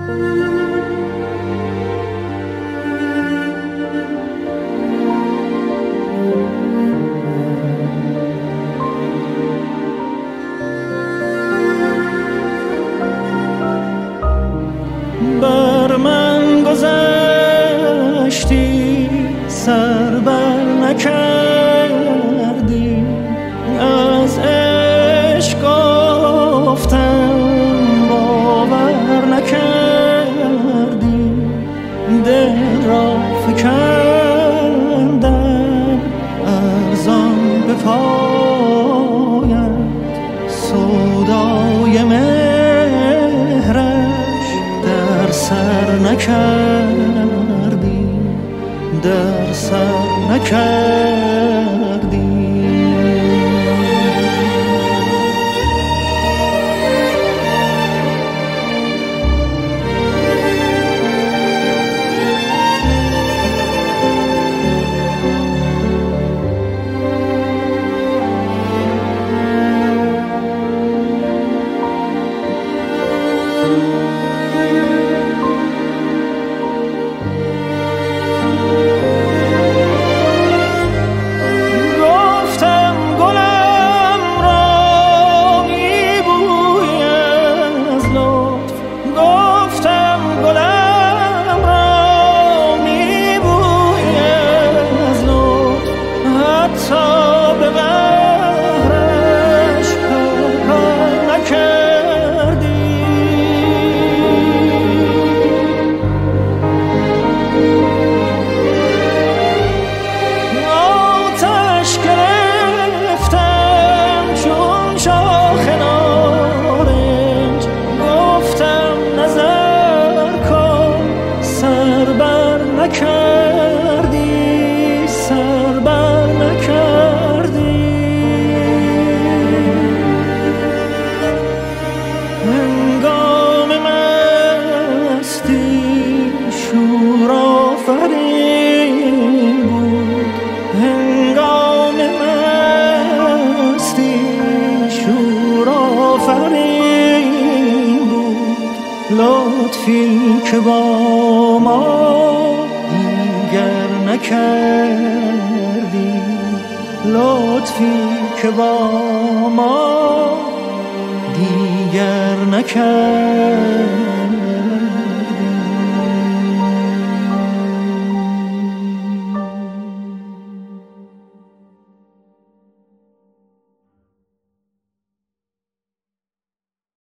بر من گذشتی سر بر نکردی، از عشق گفتم باور نکردی، دل را فکندم ارزان به پایت، سودای مهرش در سر نکردی، در سر نکردی. لطفی که با ما دیگر نکردی، لطفی که با ما دیگر نکردی.